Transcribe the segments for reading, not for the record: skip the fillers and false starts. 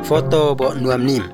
Foto bo nuam nim.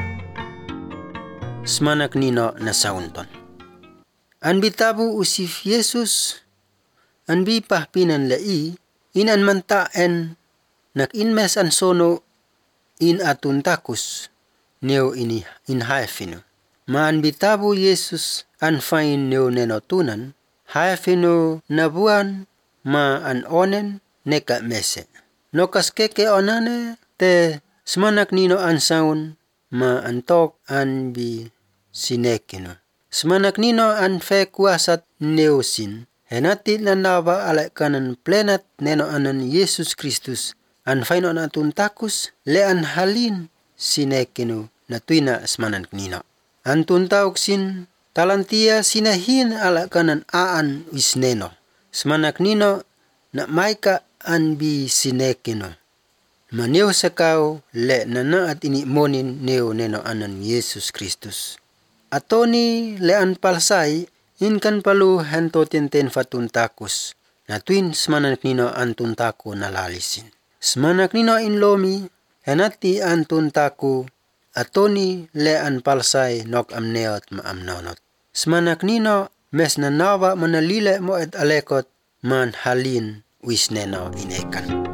Smanak nino na saunton. Anbi tabu usif Yesus, anbi pahpinan lai, inan manta en nak inmes an sono in atun takus, neo ini in haefino. Ma anbi tabu Yesus an fain neo nenotunan, haefino nabuan ma an onen neka mese. Nokas keke onane te smanak nino an saun ma antok anbi sinekino. Smanak nino an fe kuasat neosin. Henati nanaba alai kanan plenat neno anan Yesus Kristus. An faino an atun takus le an halin sinekino na tuina smanak nino. Antun tauk sin talantia sinahin alai kanan aan isneno. Smanak nino na maika anbi sinekino. Maneo sakau le nanaat ini monin neo neno anan Yesus Kristus. Atoni le an palsai inkan palu hento tenten fatun takus. Na tuin smanak nino antun taku nalalisin. Smanak nino in lomi henati antun taku. Atoni le an palsai nok amneot ma amnonot. Smanak nino mes nanawa manalile mo et alekot man halin wisneno inekan.